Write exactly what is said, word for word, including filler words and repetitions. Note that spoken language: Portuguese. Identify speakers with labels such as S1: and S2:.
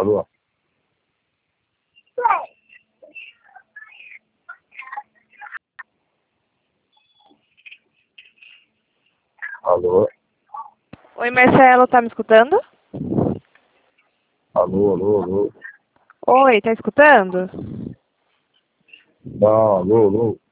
S1: Alô? Alô?
S2: Oi, Marcelo, tá me escutando?
S1: Alô, alô, alô?
S2: Oi, tá escutando?
S1: Não, alô, alô?